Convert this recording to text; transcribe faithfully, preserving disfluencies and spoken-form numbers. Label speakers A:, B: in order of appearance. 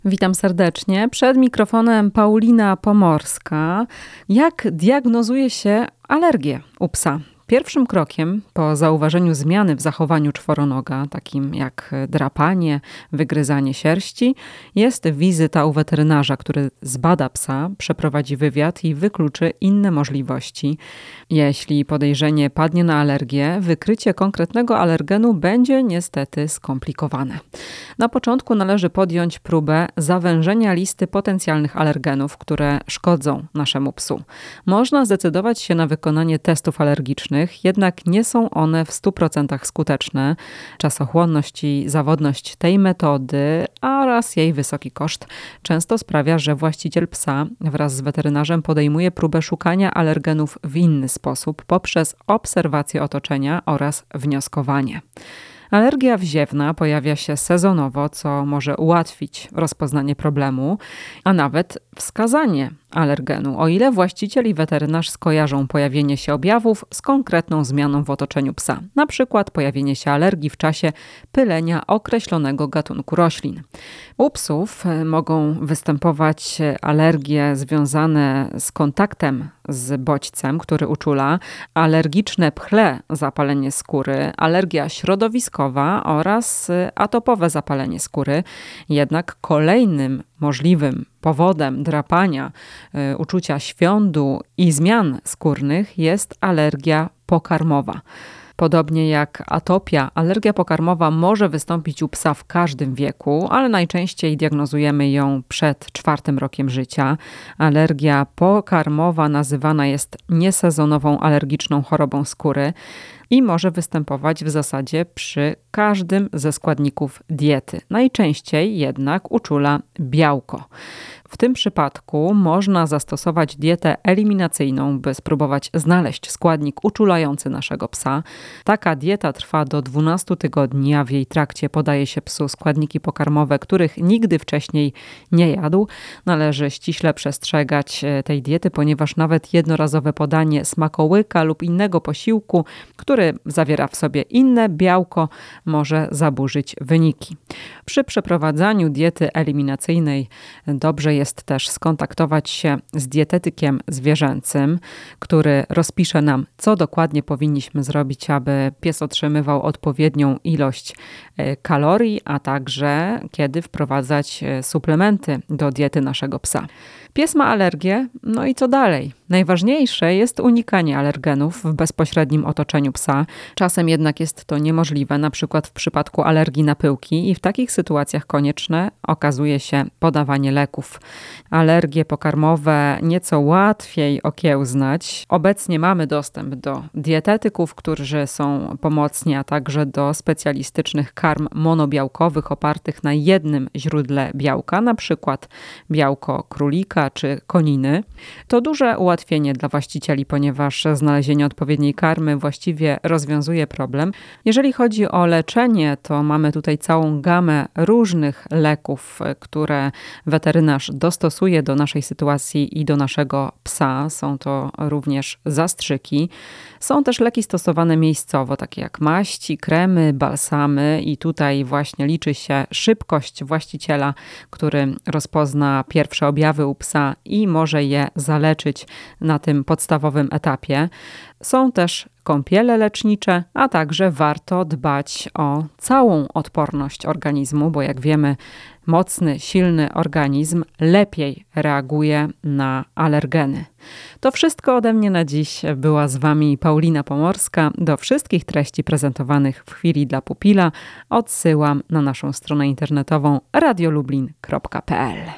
A: Witam serdecznie. Przed mikrofonem Paulina Pomorska. Jak diagnozuje się alergię u psa? Pierwszym krokiem po zauważeniu zmiany w zachowaniu czworonoga, takim jak drapanie, wygryzanie sierści, jest wizyta u weterynarza, który zbada psa, przeprowadzi wywiad i wykluczy inne możliwości. Jeśli podejrzenie padnie na alergię, wykrycie konkretnego alergenu będzie niestety skomplikowane. Na początku należy podjąć próbę zawężenia listy potencjalnych alergenów, które szkodzą naszemu psu. Można zdecydować się na wykonanie testów alergicznych, jednak nie są one w stu procentach skuteczne. Czasochłonność i zawodność tej metody oraz jej wysoki koszt często sprawia, że właściciel psa wraz z weterynarzem podejmuje próbę szukania alergenów w inny sposób poprzez obserwację otoczenia oraz wnioskowanie. Alergia wziewna pojawia się sezonowo, co może ułatwić rozpoznanie problemu, a nawet wskazanie alergenu, o ile właściciel i weterynarz skojarzą pojawienie się objawów z konkretną zmianą w otoczeniu psa, na przykład pojawienie się alergii w czasie pylenia określonego gatunku roślin. U psów mogą występować alergie związane z kontaktem z bodźcem, który uczula, alergiczne pchle, zapalenie skóry, alergia środowiskowa oraz atopowe zapalenie skóry. Jednak kolejnym możliwym powodem drapania, y, uczucia świądu i zmian skórnych jest alergia pokarmowa. Podobnie jak atopia, alergia pokarmowa może wystąpić u psa w każdym wieku, ale najczęściej diagnozujemy ją przed czwartym rokiem życia. Alergia pokarmowa nazywana jest niesezonową alergiczną chorobą skóry i może występować w zasadzie przy każdym ze składników diety. Najczęściej jednak uczula białko. W tym przypadku można zastosować dietę eliminacyjną, by spróbować znaleźć składnik uczulający naszego psa. Taka dieta trwa do dwunastu tygodni, a w jej trakcie podaje się psu składniki pokarmowe, których nigdy wcześniej nie jadł. Należy ściśle przestrzegać tej diety, ponieważ nawet jednorazowe podanie smakołyka lub innego posiłku, który zawiera w sobie inne białko, może zaburzyć wyniki. Przy przeprowadzaniu diety eliminacyjnej dobrze jest też skontaktować się z dietetykiem zwierzęcym, który rozpisze nam, co dokładnie powinniśmy zrobić, aby pies otrzymywał odpowiednią ilość kalorii, a także kiedy wprowadzać suplementy do diety naszego psa. Pies ma alergię, no i co dalej? Najważniejsze jest unikanie alergenów w bezpośrednim otoczeniu psa. Czasem jednak jest to niemożliwe, na przykład w przypadku alergii na pyłki i w takich sytuacjach konieczne okazuje się podawanie leków. Alergie pokarmowe nieco łatwiej okiełznać. Obecnie mamy dostęp do dietetyków, którzy są pomocni, a także do specjalistycznych karm monobiałkowych opartych na jednym źródle białka, na przykład białko królika czy koniny. To duże ułatwienie dla właścicieli, ponieważ znalezienie odpowiedniej karmy właściwie rozwiązuje problem. Jeżeli chodzi o leczenie, to mamy tutaj całą gamę różnych leków, które weterynarz dostosuje do naszej sytuacji i do naszego psa. Są to również zastrzyki. Są też leki stosowane miejscowo, takie jak maści, kremy, balsamy i tutaj właśnie liczy się szybkość właściciela, który rozpozna pierwsze objawy u psa i może je zaleczyć na tym podstawowym etapie. Są też kąpiele lecznicze, a także warto dbać o całą odporność organizmu, bo jak wiemy, mocny, silny organizm lepiej reaguje na alergeny. To wszystko ode mnie na dziś. Była z Wami Paulina Pomorska. Do wszystkich treści prezentowanych w chwili dla pupila odsyłam na naszą stronę internetową radiolublin kropka p l.